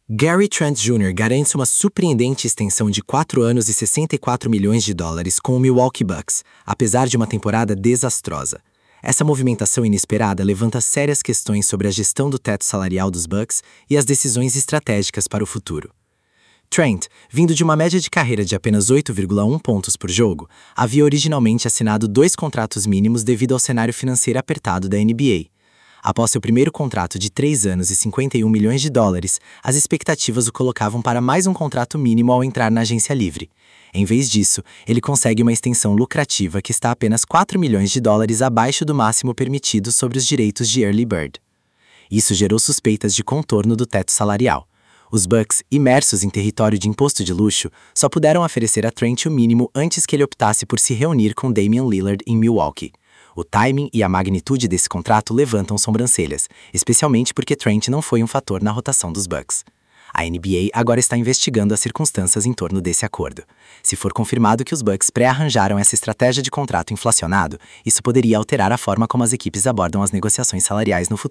Gary Trent Jr. garante uma surpreendente extensão de 4 anos e 64 milhões de dólares com o Milwaukee Bucks, apesar de uma temporada desastrosa. Essa movimentação inesperada levanta sérias questões sobre a gestão do teto salarial dos Bucks e as decisões estratégicas para o futuro. Trent, vindo de uma média de carreira de apenas 8,1 pontos por jogo, havia originalmente assinado 2 contratos mínimos devido ao cenário financeiro apertado da NBA. Após seu primeiro contrato de 3 anos e 51 milhões de dólares, as expectativas o colocavam para mais um contrato mínimo ao entrar na agência livre. Em vez disso, ele consegue uma extensão lucrativa que está apenas 4 milhões de dólares abaixo do máximo permitido sobre os direitos de Early Bird. Isso gerou suspeitas de contorno do teto salarial. Os Bucks, imersos em território de imposto de luxo, só puderam oferecer a Trent o mínimo antes que ele optasse por se reunir com Damian Lillard em Milwaukee. O timing e a magnitude desse contrato levantam sobrancelhas, especialmente porque Trent não foi um fator na rotação dos Bucks. A NBA agora está investigando as circunstâncias em torno desse acordo. Se for confirmado que os Bucks pré-arranjaram essa estratégia de contrato inflacionado, isso poderia alterar a forma como as equipes abordam as negociações salariais no futuro.